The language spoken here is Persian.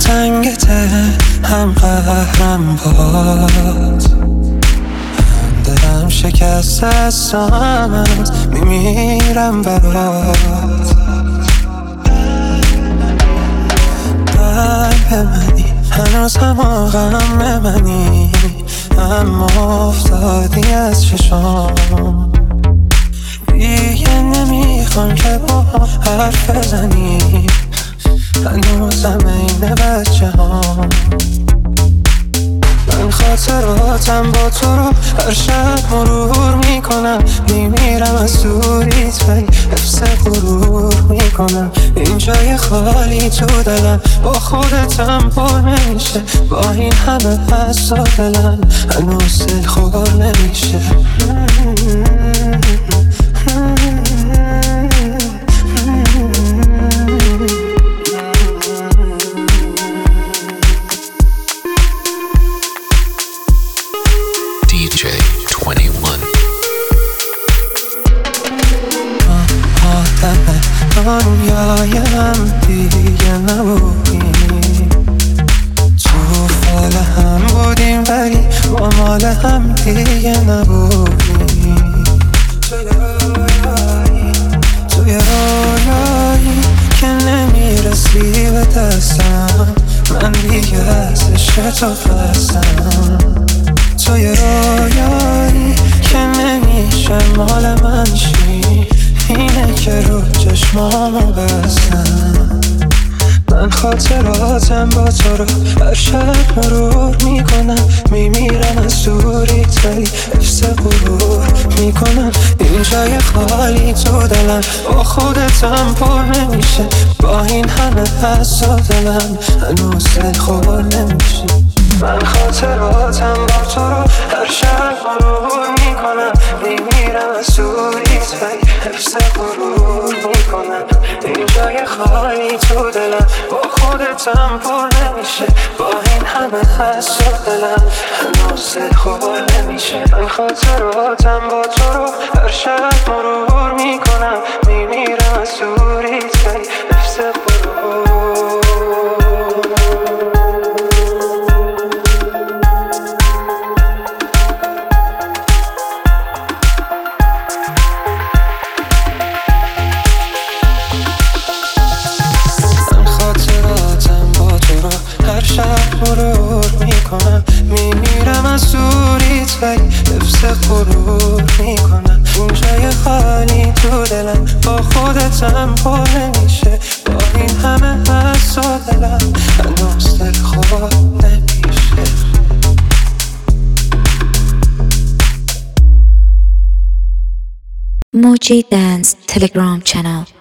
تنگته هم قهرم باز، هم دلم شکست است و همت میمیرم برات. قلب منی هنوز هم غم منی، اما افتادی از چشام. دیگه نمیخوام که با حرف بزنی، هنوزم این بچه هم. من خاطراتم با تو رو هر شب مرور میکنم، میمیرم از دوریت ولی حفظ غرور میکنم. این جای خالی تو دلم با خودتم پر نمیشه، با این همه حس و دلم هنوز دل خور نمیشه. DJ 21 آدم دنیای هم دیگه نبودیم، تو فال هم بودیم ولی با مال هم دیگه نبودیم. توی رویایی که نمیرسی به دستم، من دیگه از عشق تو خستم. توی رویایی که نمیشه مال من شی، اینه که رو چشمامو بستم. من خاطراتم با تو رو هر شب مرور میکنم، میمیرم از دوریت ولی حفظ غرور میکنم. این جای خالی تو دلم با خودتم پر نمیشه، با این همه حس و دلم هنوز دل خور نمیشه. من خاطراتم با تو رو هر شب مرور میکنم، میمیرم از دوریت ولی حفظ غرور میکنم. این جای خالی تو دلم با خودتم پر نمیشه، با این همه حس و دلم هنوز دل خور نمیشه. من خاطراتم با تو رو هر شب مرور میکنم، میمیرم از دوریت ولی حفظ غرور. هر شب مرور میکنم، میمیرم از دوریت ولی حفظ غرور میکنم. این جای خالی تو دلم با خودتم پر نمیشه، با این همه حس و دلم هنوز دل خور نمیشه. Moji Dance Telegram channel.